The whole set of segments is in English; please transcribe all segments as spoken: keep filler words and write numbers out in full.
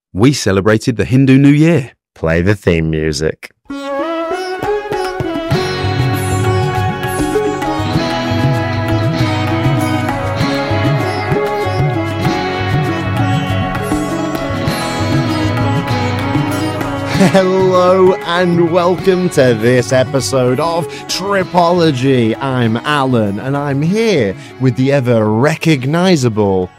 we celebrated the Hindu New Year. Play the theme music. Hello and welcome to this episode of Tripology. I'm Alan and I'm here with the ever recognisable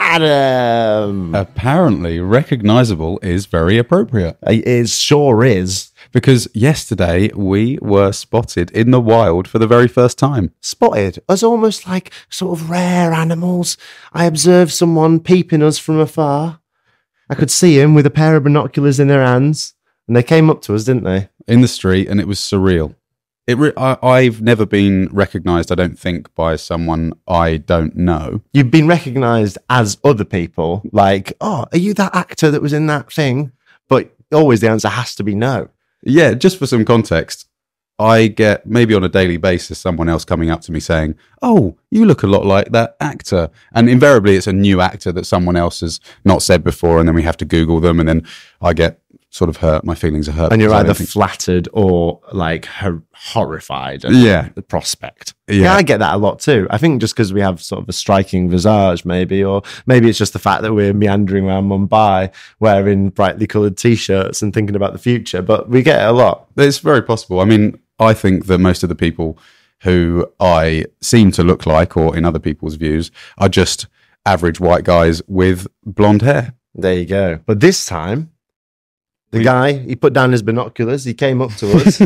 Adam. Apparently, recognisable is very appropriate. It sure is. Because yesterday we were spotted in the wild for the very first time. Spotted as almost like sort of rare animals. I observed someone peeping us from afar. I could see him with a pair of binoculars in their hands. And they came up to us, didn't they? In the street, and it was surreal. It re- I, I've never been recognised, I don't think, by someone I don't know. You've been recognised as other people, like, oh, are you that actor that was in that thing? But always the answer has to be no. Yeah, just for some context, I get maybe on a daily basis someone else coming up to me saying, oh, you look a lot like that actor. And invariably it's a new actor that someone else has not said before, and then we have to Google them, and then I get sort of hurt. My feelings are hurt. And you're either think... flattered or like hor- horrified at yeah. the prospect. Yeah. yeah, I get that a lot too. I think just because we have sort of a striking visage maybe, or maybe it's just the fact that we're meandering around Mumbai wearing brightly coloured T-shirts and thinking about the future, but we get it a lot. It's very possible. I mean, I think that most of the people who I seem to look like, or in other people's views, are just average white guys with blonde hair. There you go. But this time, the we, guy, he put down his binoculars, he came up to us,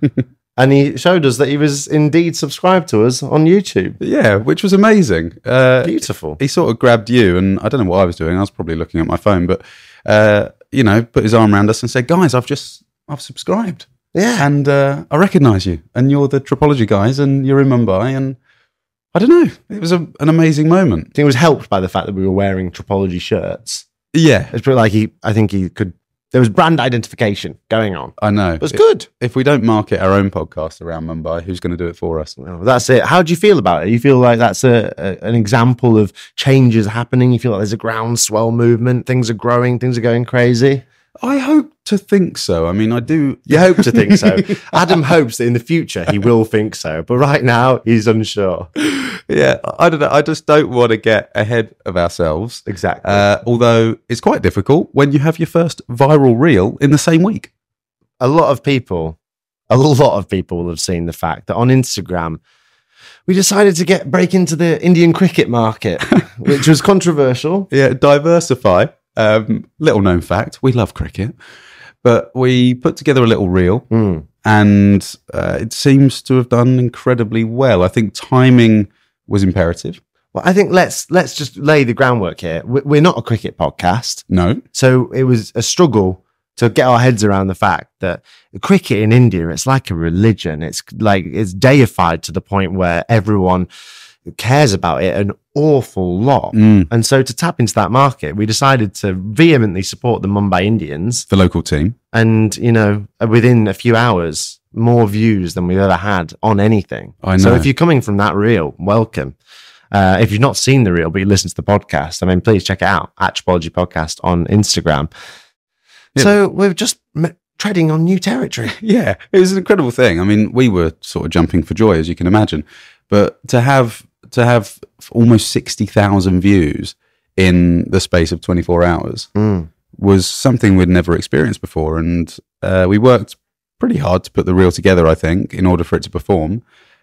and he showed us that he was indeed subscribed to us on YouTube. Yeah, which was amazing. Uh, Beautiful. He sort of grabbed you, and I don't know what I was doing. I was probably looking at my phone, but, uh, you know, put his arm around us and said, guys, I've just, I've subscribed. Yeah. And uh, I recognise you, and you're the Tripology guys, and you're in Mumbai, and I don't know. It was a, an amazing moment. I think it was helped by the fact that we were wearing Tripology shirts. Yeah. It's pretty like he, I think he could, there was brand identification going on. I know. It was good. If we don't market our own podcast around Mumbai, who's going to do it for us? Well, that's it. How do you feel about it? You feel like that's a, a an example of changes happening? You feel like there's a groundswell movement? Things are growing? Things are going crazy? I hope to think so. I mean, I do. You hope to think so. Adam hopes that in the future he will think so, but right now he's unsure. Yeah, I don't know. I just don't want to get ahead of ourselves. Exactly. Uh, although it's quite difficult when you have your first viral reel in the same week. A lot of people, a lot of people will have seen the fact that on Instagram, we decided to get break into the Indian cricket market, which was controversial. Yeah, diversify. Um, little known fact, we love cricket, but we put together a little reel mm. and uh, it seems to have done incredibly well. I think timing was imperative. Well, I think let's let's just lay the groundwork here. We're not a cricket podcast. No. So it was a struggle to get our heads around the fact that cricket in India, it's like a religion. It's like it's deified to the point where everyone cares about it an awful lot. Mm. And so to tap into that market, we decided to vehemently support the Mumbai Indians, the local team. And, you know, within a few hours, more views than we've ever had on anything. I know. So if you're coming from that reel, welcome. Uh, if you've not seen the reel, but you listen to the podcast, I mean, please check it out at Tripology Podcast on Instagram. Yeah. So we're just m- treading on new territory. Yeah, it was an incredible thing. I mean, we were sort of jumping for joy, as you can imagine. But to have to have almost sixty thousand views in the space of twenty-four hours mm. was something we'd never experienced before. And uh, we worked pretty hard to put the reel together, I think, in order for it to perform.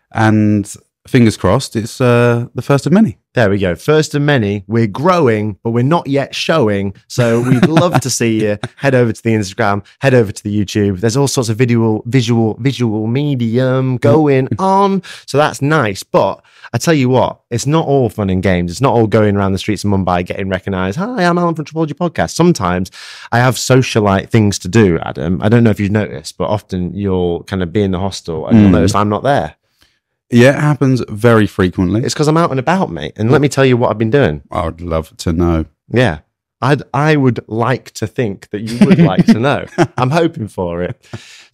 And fingers crossed, it's uh, the first of many. There we go. First of many. We're growing, but we're not yet showing. So we'd love to see you. Head over to the Instagram, head over to the YouTube. There's all sorts of visual, visual, visual medium going on. So that's nice. But I tell you what, it's not all fun and games. It's not all going around the streets of Mumbai getting recognized. Hi, I'm Alan from Tripology Podcast. Sometimes I have socialite things to do, Adam. I don't know if you've noticed, but often you'll kind of be in the hostel and mm. you'll notice I'm not there. Yeah, it happens very frequently. It's because I'm out and about, mate. And let me tell you what I've been doing. I would love to know. Yeah. I'd, I would like to think that you would like to know. I'm hoping for it.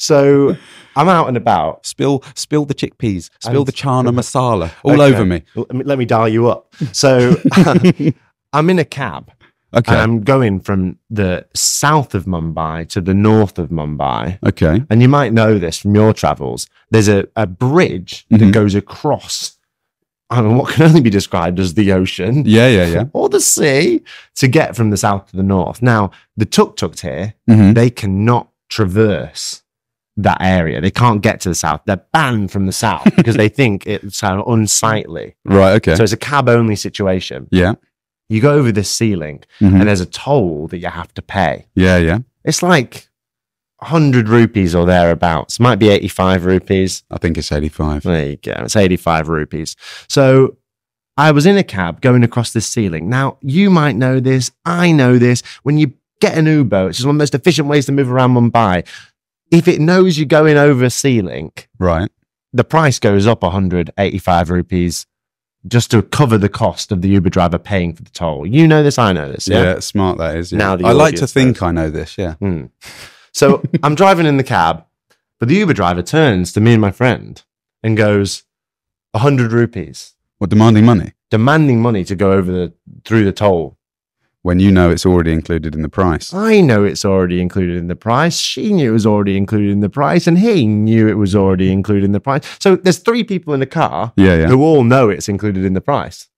So I'm out and about. Spill spill the chickpeas. Spill And- the chana masala all Okay. over me. Let me, let me dial you up. So I'm in a cab Okay. And I'm going from the south of Mumbai to the north of Mumbai. Okay. And you might know this from your travels. There's a, a bridge Mhm. that goes across, I mean, what can only be described as the ocean Yeah, yeah, yeah. or the sea to get from the south to the north. Now, the tuk-tuks here, Mhm. they cannot traverse that area. They can't get to the south. They're banned from the south because they think it's uh, unsightly. Right, okay. So it's a cab-only situation. yeah. You go over this ceiling Mhm. and there's a toll that you have to pay. Yeah, yeah. It's like one hundred rupees or thereabouts. Might be eighty-five rupees. I think it's eighty-five. There you go. It's eighty-five rupees. So I was in a cab going across this ceiling. Now, you might know this. I know this. When you get an Uber, which is one of the most efficient ways to move around Mumbai, if it knows you're going over a ceiling, Right. the price goes up one hundred eighty-five rupees just to cover the cost of the Uber driver paying for the toll. You know this, I know this. Yeah, Yeah. smart that is. Yeah. Now the I like to audience think knows. I know this, yeah. Hmm. So I'm driving in the cab, but the Uber driver turns to me and my friend and goes, one hundred rupees, What, demanding money? demanding money to go over the through the toll. When you know it's already included in the price. I know it's already included in the price. She knew it was already included in the price, and he knew it was already included in the price. So there's three people in the car Yeah, yeah. who all know it's included in the price.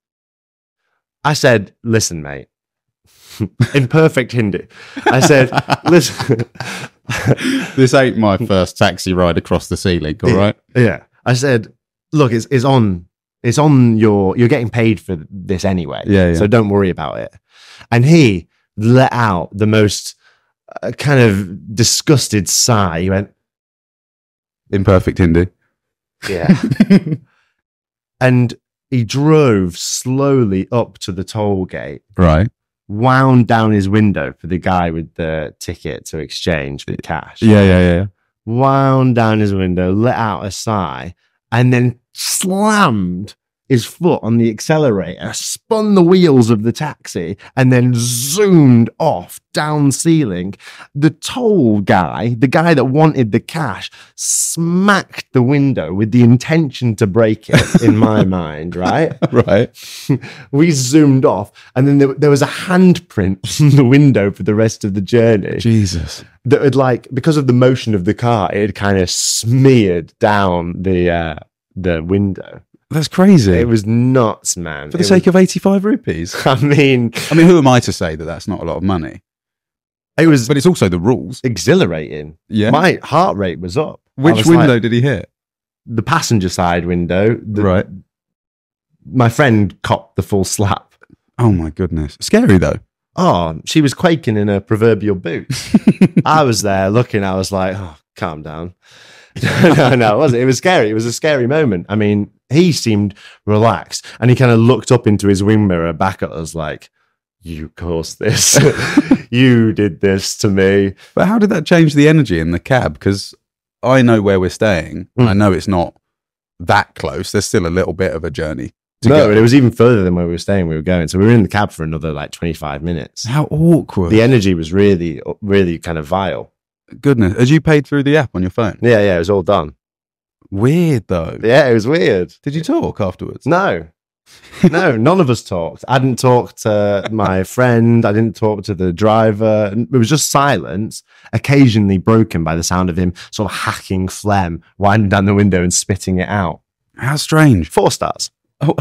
I said, listen, mate, in perfect Hindi. I said, listen. This ain't my first taxi ride across the ceiling, all right? Yeah. I said, look, it's, it's on, it's on your, you're getting paid for this anyway. Yeah, yeah. So don't worry about it. And he let out the most uh, kind of disgusted sigh. He went, Imperfect Hindi. yeah. And he drove slowly up to the toll gate, Right. wound down his window for the guy with the ticket to exchange with cash. Yeah, yeah, yeah. Wound down his window, let out a sigh, and then slammed his foot on the accelerator, spun the wheels of the taxi, and then zoomed off down ceiling. The toll guy, the guy that wanted the cash, smacked the window with the intention to break it, in my mind, right? Right. We zoomed off, and then there, there was a handprint on the window for the rest of the journey Jesus. that had, like, because of the motion of the car, it had kind of smeared down the uh, the window. That's crazy. It was nuts, man. For the It sake of eighty-five rupees. was, I mean, I mean, who am I to say that that's not a lot of money? it was But it's also the rules. exhilarating. Yeah. My heart rate was up. I Which was window like, did he hit? the passenger side window. The, Right. My friend copped the full slap. Oh my goodness. Scary though. Oh, she was quaking in her proverbial boots. I was there looking. I was like, oh, calm down. no, no, it wasn't. It was scary. It was a scary moment. I mean, he seemed relaxed and he kind of looked up into his wing mirror back at us like, you caused this. You did this to me. But how did that change the energy in the cab? Because I know where we're staying. Mm. I know it's not that close. There's still a little bit of a journey to No, go. but it was even further than where we were staying. We were going. So we were in the cab for another like twenty-five minutes. How awkward. The energy was really, really kind of vile. Goodness. Had you paid through the app on your phone? Yeah, yeah, it was all done. Weird though. Yeah, it was weird. Did you talk afterwards? No, no, none of us talked. I didn't talk to my friend. I didn't talk to the driver. It was just silence, occasionally broken by the sound of him sort of hacking phlegm, winding down the window and spitting it out. How strange. Four stars. Oh.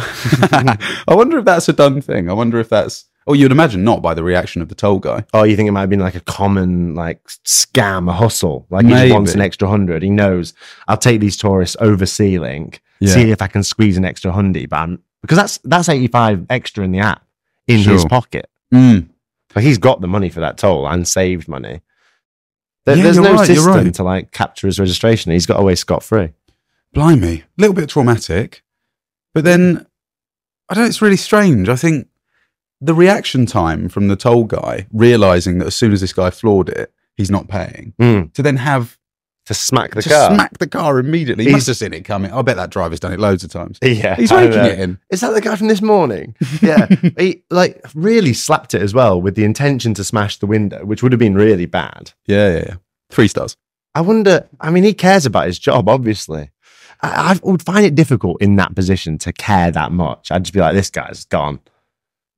I wonder if that's a done thing. I wonder if that's. Oh, you'd imagine not by the reaction of the toll guy. Oh, you think it might have been like a common like scam, a hustle? Like he just Maybe. wants an extra hundred. He knows I'll take these tourists over ceiling, Yeah. see if I can squeeze an extra hundy. But I'm, because that's that's eighty-five extra in the app in his Sure. pocket. Mm. But he's got the money for that toll and saved money. There- Yeah, there's you're no right, you're system right. to like capture his registration. He's got away scot free. Blimey. A little bit traumatic. But then, I don't know, it's really strange. I think the reaction time from the toll guy, realizing that as soon as this guy floored it, he's not paying, to then have To smack the to car. smack the car immediately. He He's- must have seen it coming. I bet that driver's done it loads of times. Yeah, He's I raking know. it in. Is that the guy from this morning? Yeah, he like really slapped it as well with the intention to smash the window, which would have been really bad. Yeah, yeah, yeah. Three stars. I wonder. I mean, he cares about his job, obviously. I, I would find it difficult in that position to care that much. I'd just be like, this guy's gone.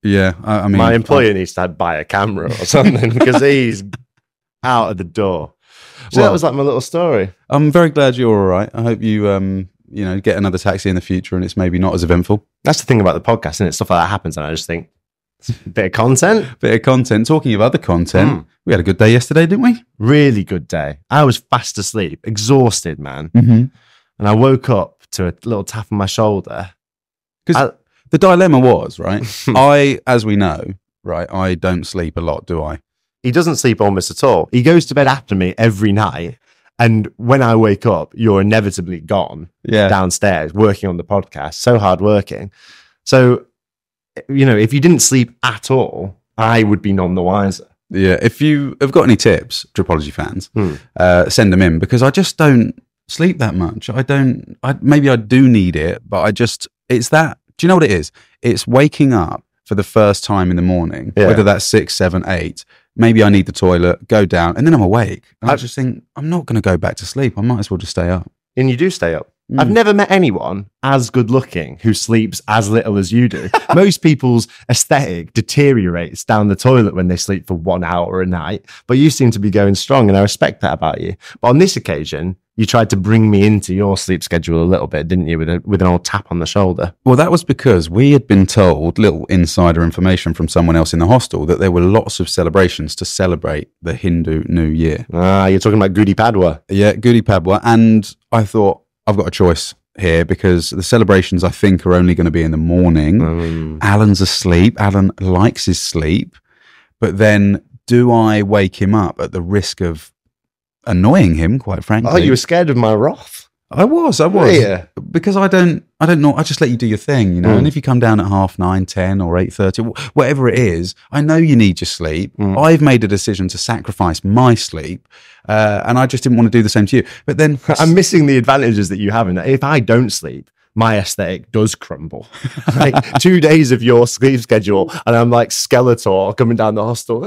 Yeah, I, I mean, My employer needs to buy a camera or something because he's out of the door. So Well- that was like my little story. I'm very glad you're all right. I hope you, um, you know, get another taxi in the future and it's maybe not as eventful. That's the thing about the podcast, isn't it? Stuff like that happens, and I just think it's a bit of content. Bit of content. Talking of other content, Mm. we had a good day yesterday, didn't we? Really good day. I was fast asleep, exhausted, man, Mm-hmm. and I woke up to a little tap on my shoulder. Because the dilemma was, right, I, as we know, right, I don't sleep a lot, do I? He doesn't sleep almost at all. He goes to bed after me every night. And when I wake up, you're inevitably gone Yeah. downstairs working on the podcast. So hard working. So, you know, if you didn't sleep at all, I would be none the wiser. Yeah. If you have got any tips, Tripology fans, Hmm. uh, send them in because I just don't sleep that much. I don't, I, maybe I do need it, but I just, it's that, do you know what it is? It's waking up for the first time in the morning, Yeah. whether that's six, seven, eight. Maybe I need the toilet, go down, and then I'm awake. And I, I- just think, I'm not going to go back to sleep. I might as well just stay up. And you do stay up. Mm. I've never met anyone as good looking who sleeps as little as you do. Most people's aesthetic deteriorates down the toilet when they sleep for one hour a night, but you seem to be going strong, and I respect that about you. But on this occasion, you tried to bring me into your sleep schedule a little bit, didn't you, with a, with an old tap on the shoulder? Well, that was because we had been told little insider information from someone else in the hostel that there were lots of celebrations to celebrate the Hindu New Year. Ah, you're talking about Gudi Padwa. Yeah, Gudi Padwa. And I thought, I've got a choice here because the celebrations I think are only going to be in the morning. Um, Alan's asleep. Alan likes his sleep. But then do I wake him up at the risk of annoying him, quite frankly? oh, you were scared of my wrath? I was, I was. Yeah. Because I don't, I don't know. I just let you do your thing, you know. Mm. And if you come down at half nine, ten, or eight thirty, whatever it is, I know you need your sleep. Mm. I've made a decision to sacrifice my sleep, uh, and I just didn't want to do the same to you. But then, I'm missing the advantages that you have in that. If I don't sleep, my aesthetic does crumble. Like two days of your sleep schedule, and I'm like Skeletor coming down the hostel.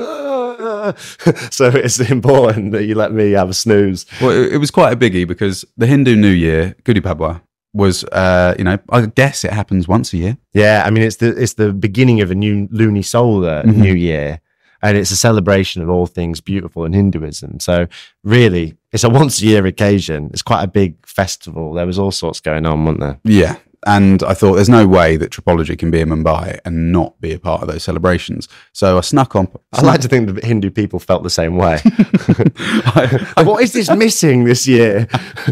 So it's important that you let me have a snooze. well, it, it was quite a biggie because the Hindu New Year, Gudi Padwa, was, uh, you know, I guess it happens once a year. Yeah, I mean it's the it's the beginning of a new Luni Solar Mhm. New Year, and it's a celebration of all things beautiful in Hinduism. So really, it's a once a year occasion. It's quite a big festival. There was all sorts going on, wasn't there? Yeah. And I thought there's no way that Tripology can be in Mumbai and not be a part of those celebrations. So I snuck on. I like to think that Hindu people felt the same way. What is this missing this year?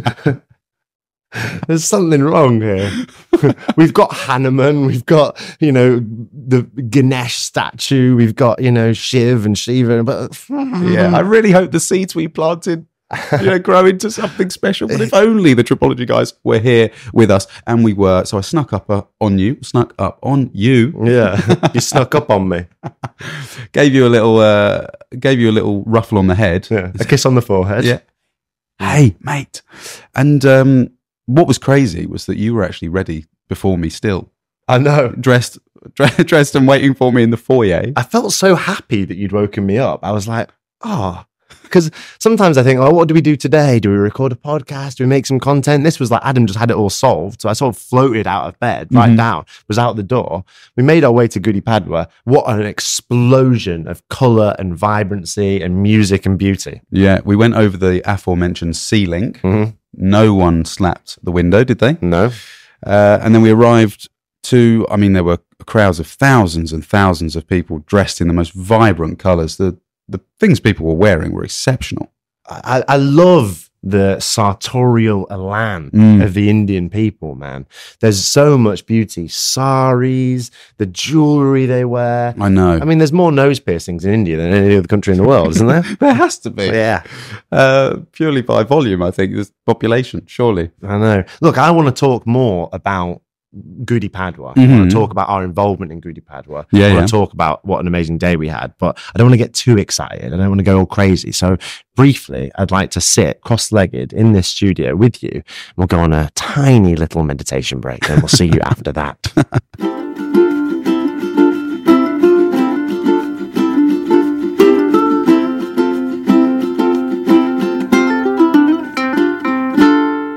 There's something wrong here. We've got Hanuman, we've got, you know, the Ganesh statue, we've got, you know, Shiv and Shiva. But Yeah, I really hope the seeds we planted, you know, grow into something special. But if only the Tripology guys were here with us, and we were. So I snuck up uh, on you, snuck up on you, yeah, you snuck up on me. gave you a little, uh, gave you a little ruffle on the head. Yeah. A kiss on the forehead. Yeah. Hey, mate. And um, what was crazy was that you were actually ready before me, still I know. dressed, dressed and waiting for me in the foyer. I felt so happy that you'd woken me up. I was like, oh, because sometimes I think, oh, what do we do today? Do we record a podcast? Do we make some content? This was like Adam just had it all solved. So I sort of floated out of bed, right Mhm. down, was out the door. We made our way to Gudi Padwa. What an explosion of colour and vibrancy and music and beauty. Yeah, we went over the aforementioned Sea Link. Mhm. No one slapped the window, did they? No. Uh, and then we arrived to, I mean, there were crowds of thousands and thousands of people dressed in the most vibrant colours. The the things people were wearing were exceptional. I, I love the sartorial elan Mm. of the Indian people, man. There's so much beauty. Saris, the jewelry they wear. I know. I mean, there's more nose piercings in India than any other country in the world, isn't there? there has to be. Yeah, Uh, purely by volume, I think, the population, surely. I know. Look, I want to talk more about Gudi Padwa. I Mhm. want to talk about our involvement in Gudi Padwa. Yeah, I want yeah. to talk about what an amazing day we had, but I don't want to get too excited. I don't want to go all crazy. So briefly, I'd like to sit cross-legged in this studio with you. We'll go on a tiny little meditation break and we'll see you after that.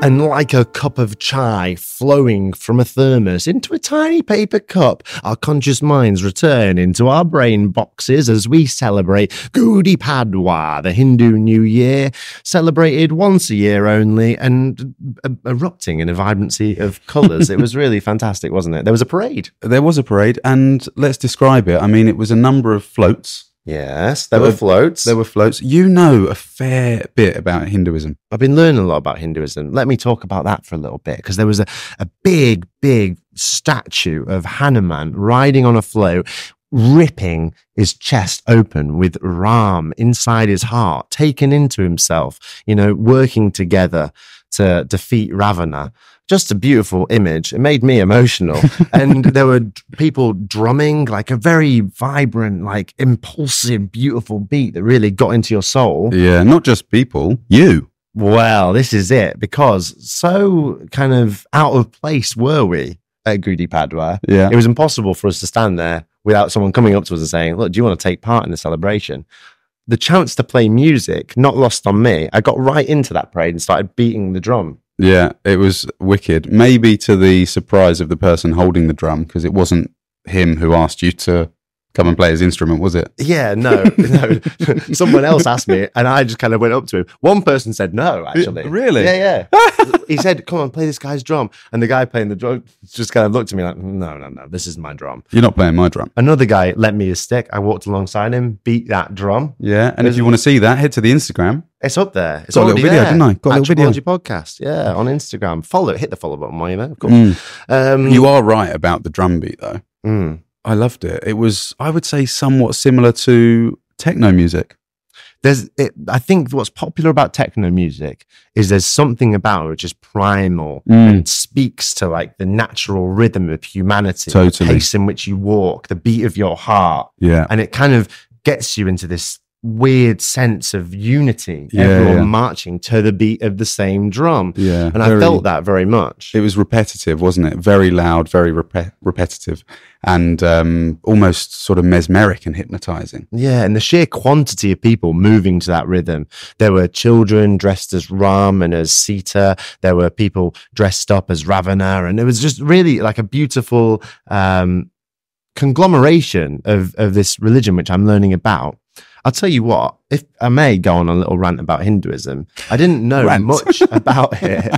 And like a cup of chai flowing from a thermos into a tiny paper cup, our conscious minds return into our brain boxes as we celebrate Gudi Padwa, the Hindu New Year, celebrated once a year only and uh, erupting in a vibrancy of colours. It was really fantastic, wasn't it? There was a parade. There was a parade, and let's describe it. I mean, it was a number of floats. Yes, there were floats. There were floats. You know a fair bit about Hinduism. I've been learning a lot about Hinduism. Let me talk about that for a little bit, because there was a, a big, big statue of Hanuman riding on a float, ripping his chest open with Ram inside his heart, taken into himself, you know, working together to defeat Ravana. Just a beautiful image. It made me emotional. And there were people drumming, like a very vibrant, like impulsive, beautiful beat that really got into your soul. Yeah, not just people, you. Well, this is it, because so kind of out of place were we at Gudi Padwa. Yeah. It was impossible for us to stand there without someone coming up to us and saying, look, do you want to take part in the celebration? The chance to play music, not lost on me. I got right into that parade and started beating the drum. Yeah, it was wicked. Maybe to the surprise of the person holding the drum, because it wasn't him who asked you to come and play his instrument, was it? Yeah, no, no. Someone else asked me, and I just kind of went up to him. One person said no, actually. Really? Yeah, yeah. He said, come on, play this guy's drum. And the guy playing the drum just kind of looked at me like, no, no, no, this is my drum. You're not playing my drum. Another guy lent me his stick. I walked alongside him, beat that drum. Yeah, and if you want to see that, head to the Instagram. It's up there. It's got a little already video, there. didn't I? Got a little video. Astrology Podcast, yeah, on Instagram. Follow it. Hit the follow button while you're there, of course. Mm. Um, You are right about the drum beat, though. mm. I loved it. It was, I would say, somewhat similar to techno music. There's, it, I think what's popular about techno music is there's something about it which is primal Mm. and speaks to like the natural rhythm of humanity, Totally. the pace in which you walk, the beat of your heart, Yeah. and it kind of gets you into this weird sense of unity. Yeah, Everyone yeah. marching to the beat of the same drum, Yeah. and I very- felt that very much. It was repetitive, wasn't it? Very loud, very rep- repetitive, and um, almost sort of mesmeric and hypnotizing. Yeah, and the sheer quantity of people moving to that rhythm. There were children dressed as Ram and as Sita. There were people dressed up as Ravana. And it was just really like a beautiful um, conglomeration of, of this religion, which I'm learning about. I'll tell you what, if I may go on a little rant about Hinduism, I didn't know Rant. much about it.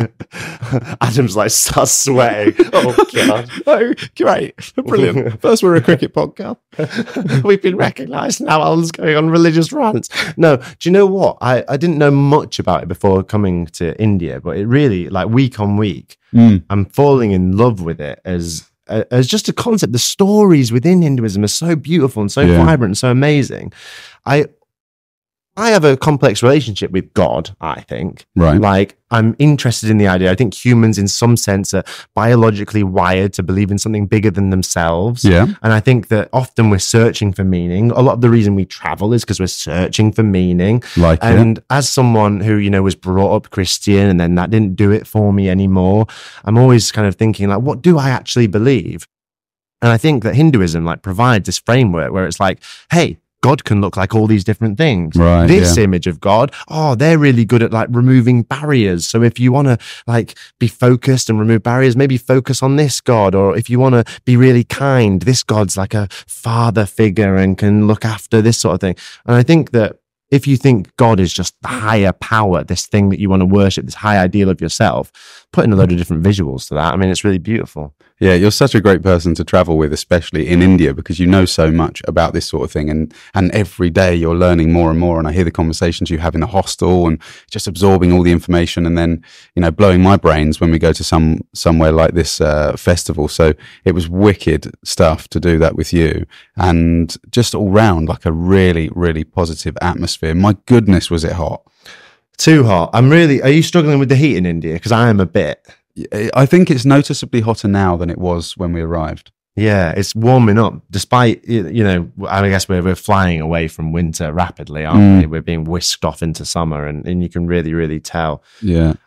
Adam's like, starts sweating. Oh, God. Oh, great. Brilliant. First, we're a cricket podcast. We've been recognised now. Alan's going on religious rants. No, do you know what? I, I didn't know much about it before coming to India, but it really, like week on week, Mm. I'm falling in love with it as as just a concept. The stories within Hinduism are so beautiful and so Yeah. vibrant and so amazing. I I have a complex relationship with God, I think. Right. Like, I'm interested in the idea. I think humans, in some sense, are biologically wired to believe in something bigger than themselves. Yeah. And I think that often we're searching for meaning. A lot of the reason we travel is because we're searching for meaning. Like it. And as someone who, you know, was brought up Christian and then that didn't do it for me anymore, I'm always kind of thinking, like, what do I actually believe? And I think that Hinduism, like, provides this framework where it's like, hey, God can look like all these different things. Right, This yeah. image of God, oh, they're really good at like removing barriers. So if you want to like be focused and remove barriers, maybe focus on this God. Or if you want to be really kind, this God's like a father figure and can look after this sort of thing. And I think that if you think God is just the higher power, this thing that you want to worship, this high ideal of yourself, put in a load of different visuals to that. I mean, it's really beautiful. Yeah, you're such a great person to travel with, especially in India, because you know so much about this sort of thing. And, and every day you're learning more and more. And I hear the conversations you have in the hostel and just absorbing all the information and then, you know, blowing my brains when we go to some somewhere like this uh, festival. So it was wicked stuff to do that with you. And just all round, like a really, really positive atmosphere. My goodness, was it hot. Too hot. I'm really, are you struggling with the heat in India? Because I am a bit. I think it's noticeably hotter now than it was when we arrived. Yeah, it's warming up despite, you you know, I guess we're, we're flying away from winter rapidly, aren't Mm. we? We're being whisked off into summer and, and you can really, really tell. Yeah.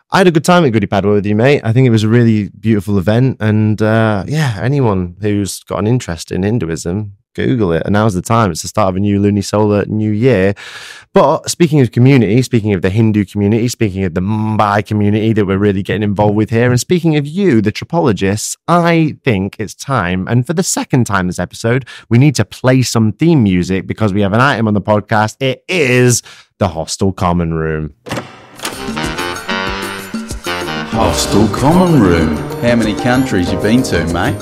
I had a good time at Goody Padua with you, mate. I think it was a really beautiful event. And uh, yeah, anyone who's got an interest in Hinduism, Google it. And now's the time. It's the start of a new lunisolar new year. But speaking of community, speaking of the Hindu community, speaking of the Mumbai community that we're really getting involved with here, and speaking of you, the Tripologists, I think it's time. And for the second time this episode, we need to play some theme music because we have an item on the podcast. It is the Hostel Common Room. Hostel Common Room. How many countries you been to, mate?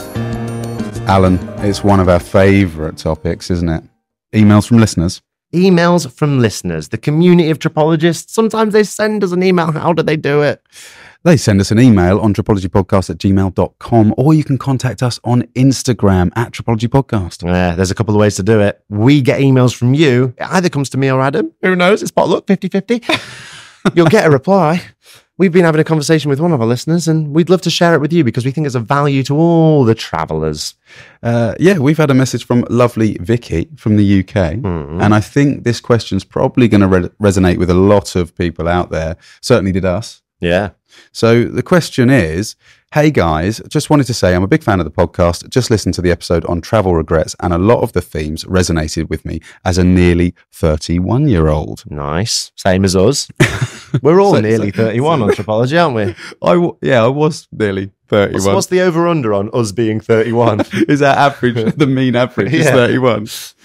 Alan, it's one of our favourite topics, isn't it? Emails from listeners. Emails from listeners. The community of Tripologists. Sometimes they send us an email. How do they do it? They send us an email on tripologypodcast at gmail dot com, or you can contact us on Instagram at tripologypodcast. Yeah, there's a couple of ways to do it. We get emails from you. It either comes to me or Adam. Who knows? It's potluck, fifty-fifty. You'll get a reply. We've been having a conversation with one of our listeners, and we'd love to share it with you because we think it's of value to all the travellers. Uh, yeah, we've had a message from lovely Vicky from the U K, mm-hmm. and I think this question's probably going to re- resonate with a lot of people out there. Certainly did us. Yeah. So the question is, hey guys, just wanted to say I'm a big fan of the podcast. Just listened to the episode on travel regrets, and a lot of the themes resonated with me as a nearly thirty-one-year-old. Nice. Same as us. We're all so, nearly so, thirty-one so, on Tripology, aren't we? I w- yeah, I was nearly thirty-one. What's, what's the over-under on us being thirty-one? Is that average? The mean average is yeah. thirty-one.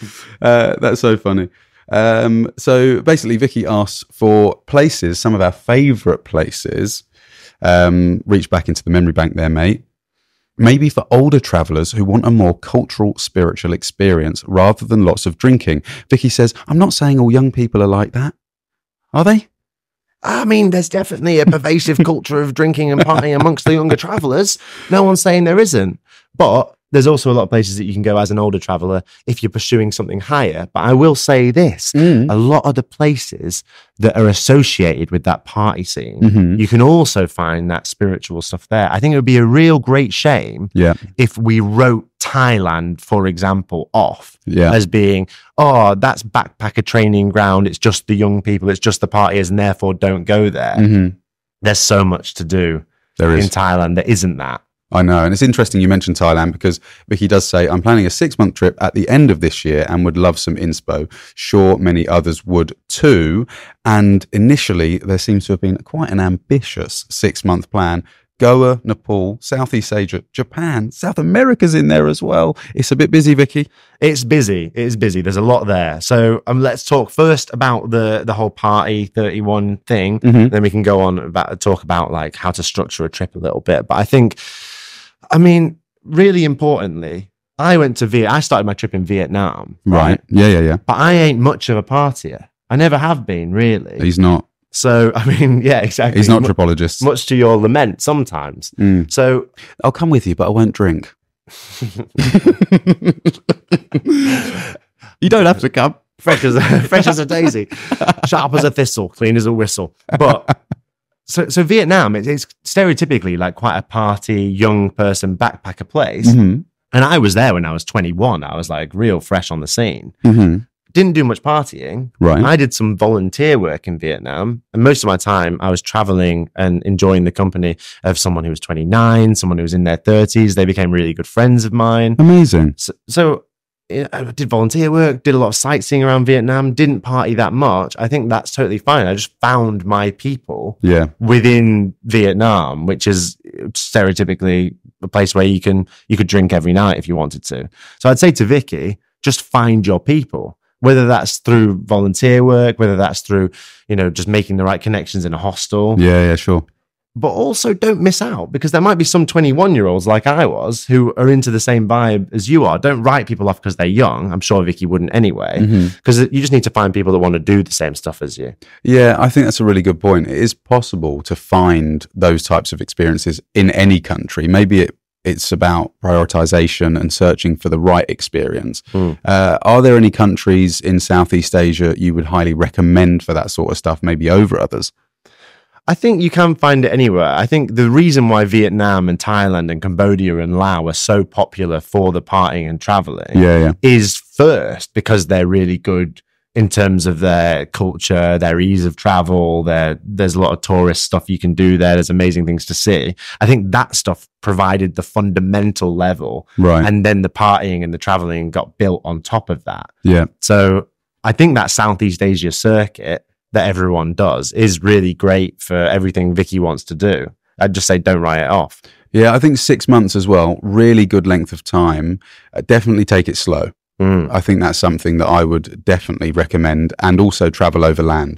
Uh, that's so funny. Um, so basically, Vicky asks for places, some of our favourite places. Um, reach back into the memory bank there, mate. Maybe for older travellers who want a more cultural, spiritual experience rather than lots of drinking. Vicky says, I'm not saying all young people are like that. Are they? I mean, there's definitely a pervasive culture of drinking and partying amongst the younger travellers. No one's saying there isn't. But there's also a lot of places that you can go as an older traveller if you're pursuing something higher. But I will say this, mm. a lot of the places that are associated with that party scene, mm-hmm. you can also find that spiritual stuff there. I think it would be a real great shame yeah. if we wrote Thailand, for example, off yeah. as being, oh, that's backpacker training ground. It's just the young people. It's just the partiers, and therefore don't go there. Mm-hmm. There's so much to do there is. in Thailand that isn't that. I know. And it's interesting you mentioned Thailand because Vicky does say, I'm planning a six month trip at the end of this year and would love some inspo. Sure, many others would too. And initially, there seems to have been quite an ambitious six month plan. Goa, Nepal, Southeast Asia, Japan, South America's in there as well. It's a bit busy, Vicky. It's busy. It is busy. There's a lot there. So um, let's talk first about the the whole party thirty-one thing. Mm-hmm. Then we can go on about talk about like how to structure a trip a little bit. But I think, I mean, really importantly, I went to Viet. I started my trip in Vietnam. Right. right. Yeah, yeah, yeah. But I ain't much of a partier. I never have been, really. He's not. So, I mean, yeah, exactly. He's not a tripologist. Much to your lament sometimes. Mm. So, I'll come with you, but I won't drink. You don't have to come. Fresh as a, fresh as a daisy. Sharp as a thistle. Clean as a whistle. But, so so Vietnam, it, it's stereotypically like quite a party, young person, backpacker place. Mm-hmm. And I was there when I was twenty-one. I was like real fresh on the scene. Mm-hmm. Didn't do much partying. Right. I did some volunteer work in Vietnam. And most of my time, I was traveling and enjoying the company of someone who was twenty-nine, someone who was in their thirties. They became really good friends of mine. Amazing. So, so I did volunteer work, did a lot of sightseeing around Vietnam, didn't party that much. I think that's totally fine. I just found my people yeah. within Vietnam, which is stereotypically a place where you can you could drink every night if you wanted to. So I'd say to Vicky, just find your people. Whether that's through volunteer work, whether that's through, you know, just making the right connections in a hostel. Yeah, yeah, sure. But also don't miss out because there might be some twenty-one-year-olds like I was who are into the same vibe as you are. Don't write people off because they're young. I'm sure Vicky wouldn't anyway. Because mm-hmm. you just need to find people that want to do the same stuff as you. Yeah, I think that's a really good point. It is possible to find those types of experiences in any country. Maybe it It's about prioritization and searching for the right experience. Mm. Uh, are there any countries in Southeast Asia you would highly recommend for that sort of stuff, maybe over others? I think you can find it anywhere. I think the reason why Vietnam and Thailand and Cambodia and Laos are so popular for the partying and traveling yeah, yeah. is first because they're really good in terms of their culture, their ease of travel. Their, there's a lot of tourist stuff you can do there. There's amazing things to see. I think that stuff provided the fundamental level. Right. And then the partying and the traveling got built on top of that. Yeah. So I think that Southeast Asia circuit that everyone does is really great for everything Vicky wants to do. I'd just say don't write it off. Yeah, I think six months as well, really good length of time. Uh, definitely take it slow. Mm. I think that's something that I would definitely recommend, and also travel overland.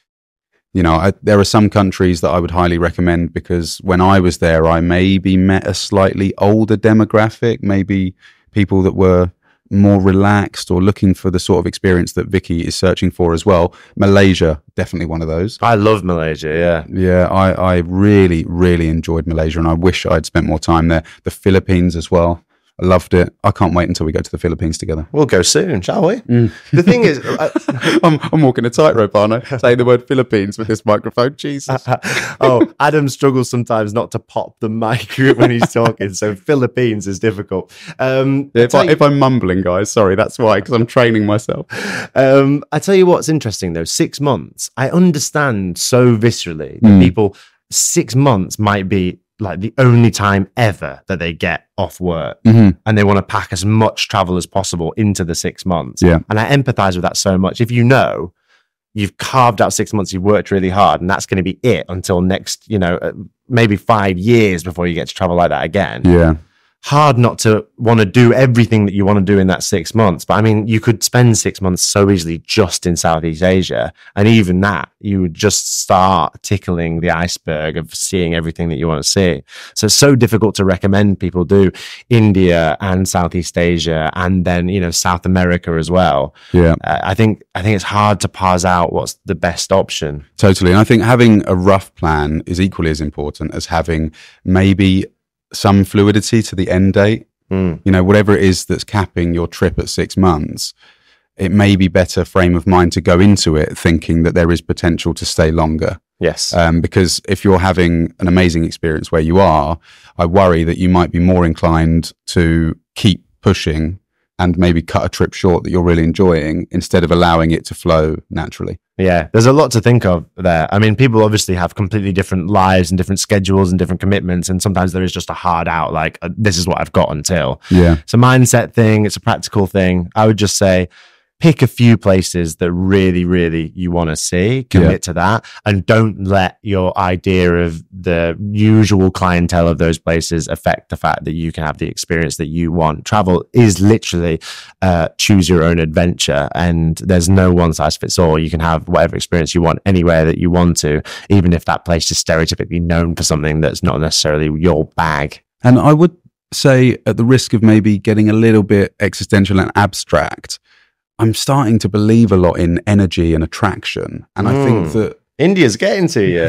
You know, I, there are some countries that I would highly recommend because when I was there, I maybe met a slightly older demographic, maybe people that were more relaxed or looking for the sort of experience that Vicky is searching for as well. Malaysia, definitely one of those. I love Malaysia, yeah. Yeah, I, I really, really enjoyed Malaysia, and I wish I'd spent more time there. The Philippines as well. I loved it. I can't wait until we go to the Philippines together. We'll go soon, shall we? Mm. The thing is... I, I'm, I'm walking a tightrope, aren't I? Saying the word Philippines with this microphone. Jesus. Oh, Adam struggles sometimes not to pop the mic when he's talking, so Philippines is difficult. Um, Yeah, if, I, if I'm mumbling, guys, sorry, that's why, because I'm training myself. Um, I tell you what's interesting, though. Six months. I understand so viscerally that Mm. people, six months might be like the only time ever that they get off work, Mm-hmm. and they want to pack as much travel as possible into the six months. Yeah. And I empathize with that so much. If you know you've carved out six months, you've worked really hard, and that's going to be it until next, you know, uh, maybe five years before you get to travel like that again. Yeah. Hard not to want to do everything that you want to do in that six months. But I mean, you could spend six months so easily just in Southeast Asia. And even that, you would just start tickling the iceberg of seeing everything that you want to see. So it's so difficult to recommend people do India and Southeast Asia and then, you know, South America as well. Yeah. Uh, I think, I think it's hard to parse out what's the best option. Totally. And I think having a rough plan is equally as important as having maybe some fluidity to the end date. Mm. You know, whatever it is that's capping your trip at six months, it may be better frame of mind to go into it thinking that there is potential to stay longer. Yes. Um, because if you're having an amazing experience where you are, I worry that you might be more inclined to keep pushing and maybe cut a trip short that you're really enjoying instead of allowing it to flow naturally. Yeah, there's a lot to think of there. I mean, people obviously have completely different lives and different schedules and different commitments. And sometimes there is just a hard out, like, uh, this is what I've got until. Yeah. It's a mindset thing. It's a practical thing. I would just say, pick a few places that really, really you want to see, commit Yeah. to that, and don't let your idea of the usual clientele of those places affect the fact that you can have the experience that you want. Travel is literally uh, choose your own adventure, and there's no one size fits all. You can have whatever experience you want anywhere that you want to, even if that place is stereotypically known for something that's not necessarily your bag. And I would say, at the risk of maybe getting a little bit existential and abstract, I'm starting to believe a lot in energy and attraction. And I think Mm. that India's getting to you.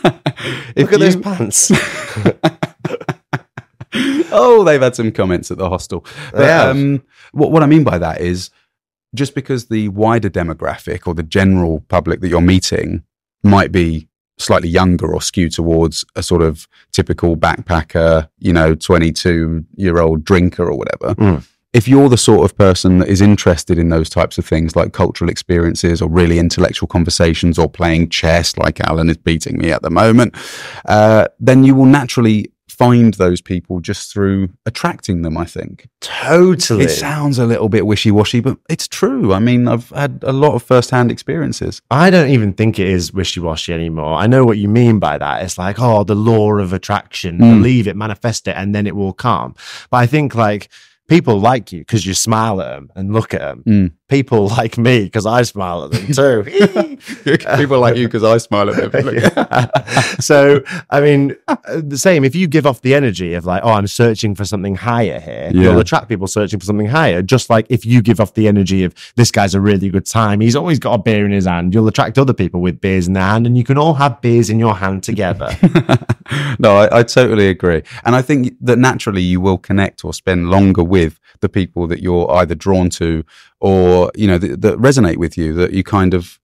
if Look at those you- pants. Oh, they've had some comments at the hostel. But, They have. um, what, what I mean by that is just because the wider demographic or the general public that you're meeting might be slightly younger or skewed towards a sort of typical backpacker, you know, twenty-two year old drinker or whatever. Mm. If you're the sort of person that is interested in those types of things like cultural experiences or really intellectual conversations or playing chess like Alan is beating me at the moment, uh, then you will naturally find those people just through attracting them, I think. Totally. It sounds a little bit wishy-washy, but it's true. I mean, I've had a lot of first-hand experiences. I don't even think it is wishy-washy anymore. I know what you mean by that. It's like, oh, the law of attraction, Mm. believe it, manifest it, and then it will come. But I think like people like you because you smile at them and look at them. Mm. People like me because I smile at them too. People like you because I smile at them. Yeah. So, I mean, uh, the same. If you give off the energy of like, oh, I'm searching for something higher here, Yeah. you'll attract people searching for something higher. Just like if you give off the energy of this guy's a really good time, he's always got a beer in his hand, you'll attract other people with beers in their hand, and you can all have beers in your hand together. No, I, I totally agree. And I think that naturally you will connect or spend longer with the people that you're either drawn to or, you know, that, that resonate with you, that you kind of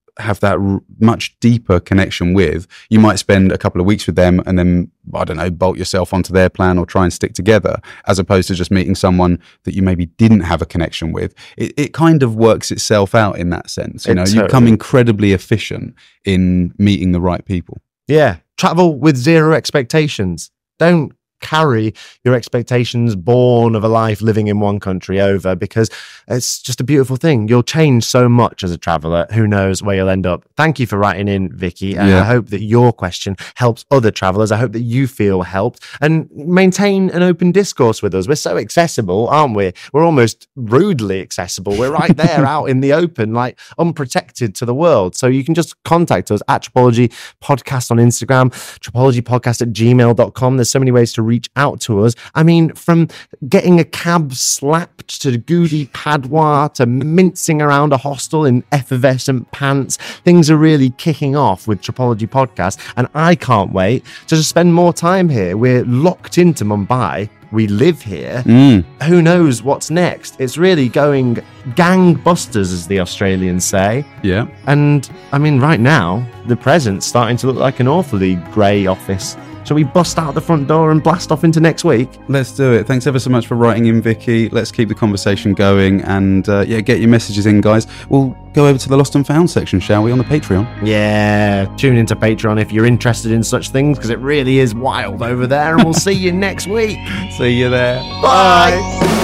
have that r- much deeper connection with. You might spend a couple of weeks with them and then, I don't know, bolt yourself onto their plan or try and stick together, as opposed to just meeting someone that you maybe didn't have a connection with. It, it kind of works itself out in that sense. You It know, you totally- become incredibly efficient in meeting the right people. Yeah. Travel with zero expectations. Don't carry your expectations born of a life living in one country over, because it's just a beautiful thing. You'll change so much as a traveler. Who knows where you'll end up? Thank you for writing in, Vicky. And Yeah. I hope that your question helps other travelers. I hope that you feel helped and maintain an open discourse with us. We're so accessible, aren't we? We're almost rudely accessible. We're right there out in the open, like unprotected to the world. So you can just contact us at Tripology Podcast on Instagram, tripologypodcast at gmail dot com. There's so many ways to reach out to us. I mean, from getting a cab slapped to goody padwa to mincing around a hostel in effervescent pants, things are really kicking off with Tripology Podcast, and I can't wait to just spend more time here. We're locked into Mumbai. We live here. Mm. Who knows what's next? It's really going gangbusters, as the Australians say. Yeah. And I mean, right now, the present's starting to look like an awfully grey office. Shall we bust out the front door and blast off into next week? Let's do it. Thanks ever so much for writing in, Vicky. Let's keep the conversation going, and uh, yeah, get your messages in, guys. We'll go over to the Lost and Found section, shall we, on the Patreon? Yeah, tune into Patreon if you're interested in such things, because it really is wild over there, and we'll see you next week. See you there. Bye.